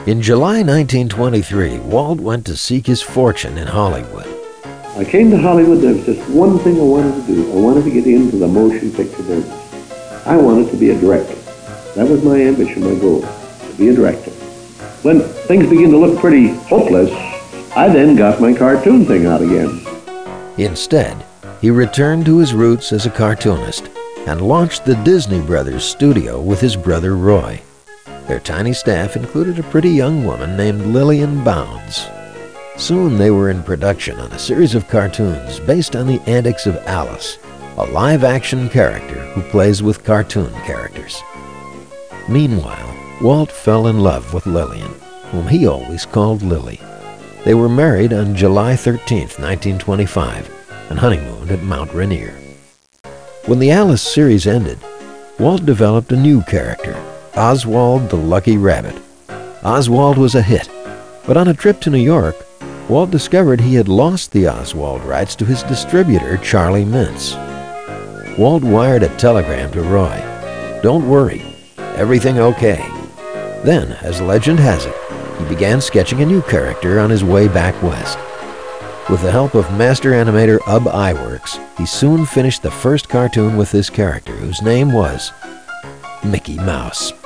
In July 1923, Walt went to seek his fortune in Hollywood. I came to Hollywood. There was just one thing I wanted to do. I wanted to get into the motion picture business. I wanted to be a director. That was my ambition, my goal, to be a director. When things began to look pretty hopeless, I then got my cartoon thing out again. Instead, he returned to his roots as a cartoonist and launched the Disney Brothers studio with his brother Roy. Their tiny staff included a pretty young woman named Lillian Bounds. Soon they were in production on a series of cartoons based on the antics of Alice, a live-action character who plays with cartoon characters. Meanwhile, Walt fell in love with Lillian, whom he always called Lily. They were married on July 13, 1925, and honeymooned at Mount Rainier. When the Alice series ended, Walt developed a new character, Oswald the Lucky Rabbit. Oswald was a hit, but on a trip to New York, Walt discovered he had lost the Oswald rights to his distributor, Charlie Mintz. Walt wired a telegram to Roy. "Don't worry, everything okay." Then, as legend has it, he began sketching a new character on his way back west. With the help of master animator Ub Iwerks, he soon finished the first cartoon with this character, whose name was Mickey Mouse.